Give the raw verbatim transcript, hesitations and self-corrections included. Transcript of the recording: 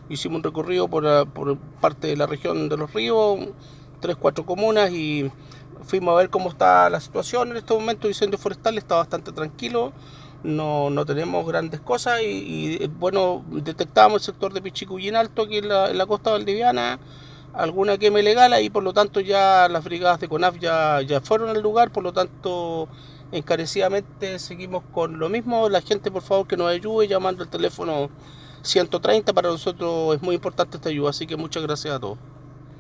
hicimos un recorrido por, la- por parte de la región de Los Ríos, tres, cuatro comunas y fuimos a ver cómo está la situación en este momento. El incendio forestal está bastante tranquilo, no, no tenemos grandes cosas y, y, bueno, detectamos el sector de Pichicuyín Alto, aquí en la, en la costa valdiviana, alguna quema ilegal y por lo tanto ya las brigadas de CONAF ya, ya fueron al lugar, por lo tanto encarecidamente seguimos con lo mismo. La gente por favor que nos ayude llamando al teléfono ciento treinta, para nosotros es muy importante esta ayuda, así que muchas gracias a todos.